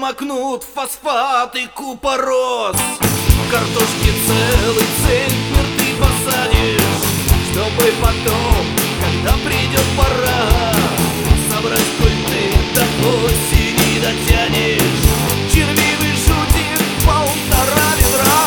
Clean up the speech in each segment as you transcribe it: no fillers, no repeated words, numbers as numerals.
промокнут фосфат и купорос. Картошки целый центнер ты посадишь, чтобы потом, когда придет пора, собрать культы до осени дотянешь. Червивый жутик 1,5 ведра.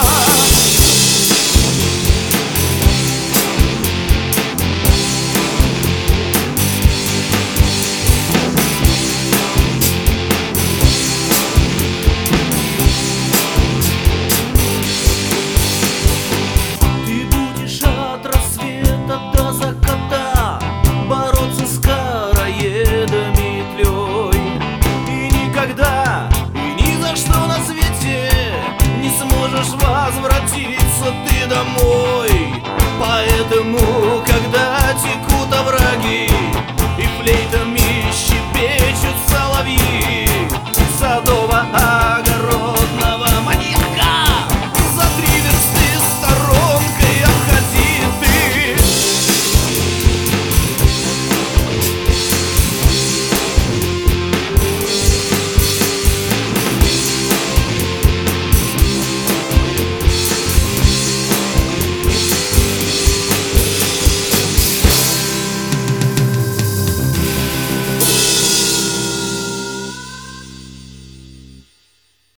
До заката бороться с короедами тлей. И никогда, и ни за что на свете не сможешь возвратиться ты домой.